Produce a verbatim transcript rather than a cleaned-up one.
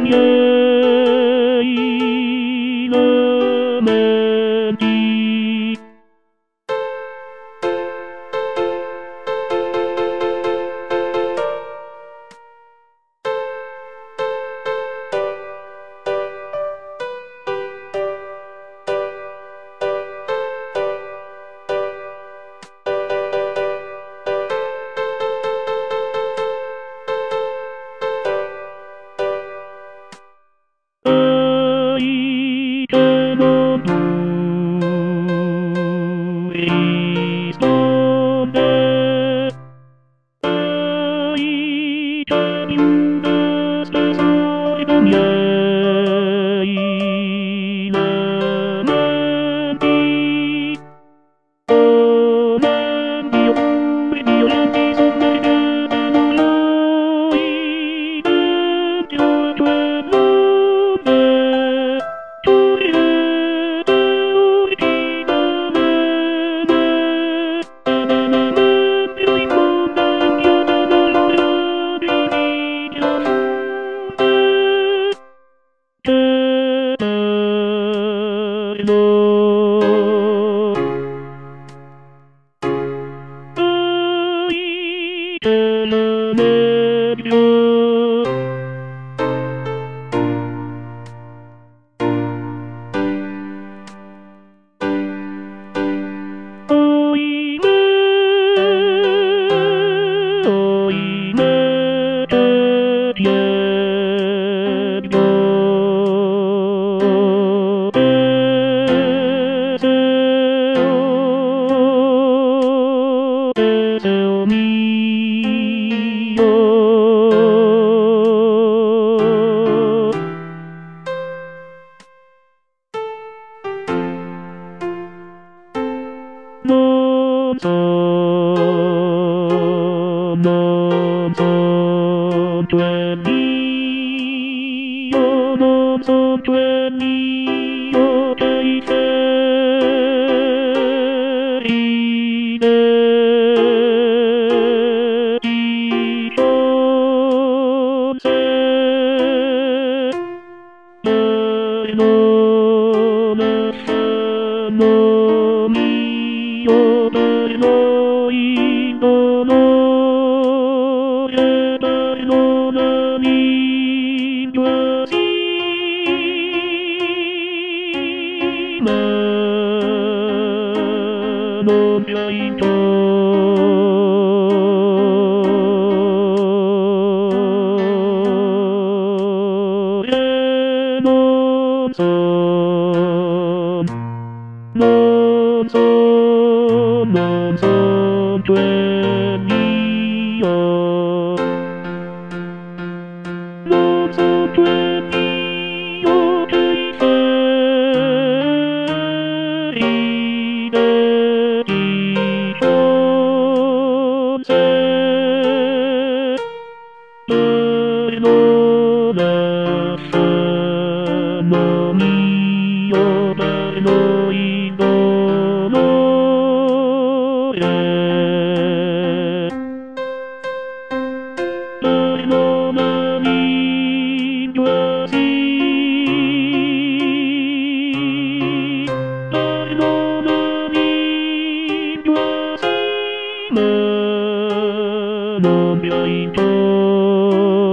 miei lamenti. Ai che non tu risponde, ai che chiudeste solito miei lamenti. Oh, Dio, Dio, lenti sono che noi, Dio, cioè Non so, non so, cioè io non so, cioè io che i feriti son se e non sanno mio per noi dolore perdonami quasi ma non pianto. Non so, non so, non so, cioè io non so, cioè io che i feriti son se e non sanno mio per noi dolore perdonami quasi perdonami quasi ma non pianto.